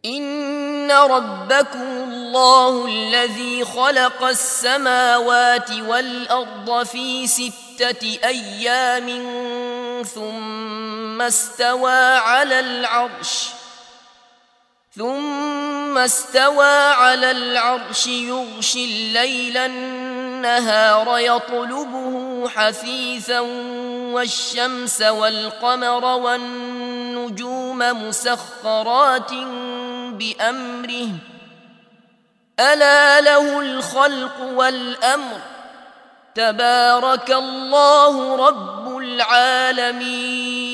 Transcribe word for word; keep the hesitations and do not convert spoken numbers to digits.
إن ربكم الله الذي خلق السماوات والأرض في ستة أيام ثم استوى على العرش ثم استوى على العرش يغشي الليل النهار يطلبه حثيثا والشمس والقمر والنجوم مسخرات بأمره ألا له الخلق والأمر تبارك الله رب العالمين.